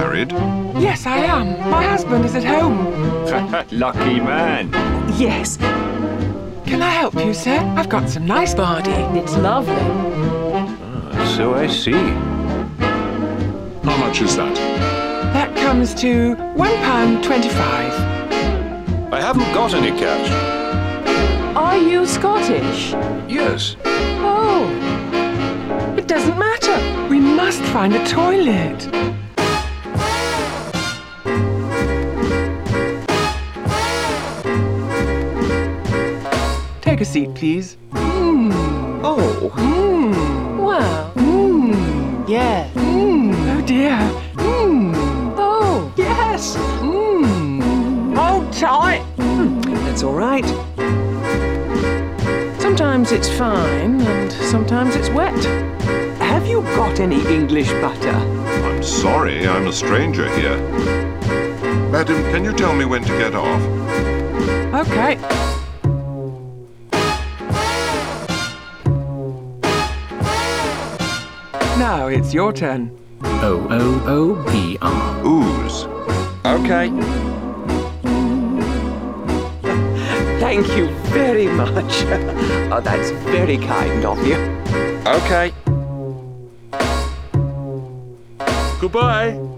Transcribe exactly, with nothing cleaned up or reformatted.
married? Yes, I am. My husband is at home. Lucky man. Yes. Can I help you, sir? I've got some nice barley. It's lovely. Ah, so I see. How much is that? That comes to one pound twenty-five. I haven't got any cash. Are you Scottish? Yes. Oh. It doesn't matter. We must find a toilet. Take a seat, please. Mmm. Oh. Mmm. Wow. Mmm. Yeah. Mmm. Oh dear. Mmm. Oh. Yes. Mmm. Hold tight. That's all right. Sometimes it's fine and sometimes it's wet. Have you got any English butter? I'm sorry, I'm a stranger here. Madam, can you tell me when to get off? Okay. Now it's your turn. O O O B R. Ooze. Okay. Thank you very much. Oh, that's very kind of you. Okay. Goodbye.